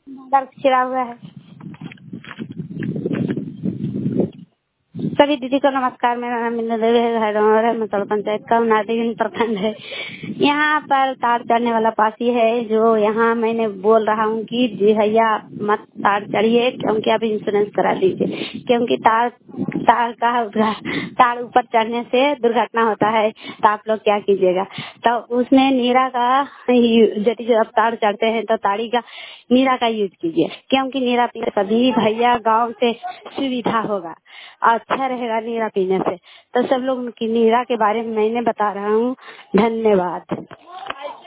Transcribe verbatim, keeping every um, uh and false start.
दर्द छिड़ा हुआ है। सभी दीदी को नमस्कार। मेरा नाम इंद्र देवी है, मतल पंचायत का नादिन प्रखंड है। यहाँ पर तार चढ़ने वाला पासी है, जो यहाँ मैंने बोल रहा हूँ कि जी भैया मत तार चढ़िए, क्योंकि आप इंश्योरेंस करा दीजिए, क्योंकि तार तार का तार ऊपर चढ़ने से दुर्घटना होता है। तो आप लोग क्या कीजिएगा? तो उसमें नीरा का, यदि जब तार चढ़ते हैं तो ताड़ी का नीरा का यूज कीजिए, क्योंकि नीरा पीने सभी भैया गांव से सुविधा होगा, अच्छा रहेगा नीरा पीने से। तो सब लोग की नीरा के बारे में मैंने बता रहा हूँ। धन्यवाद।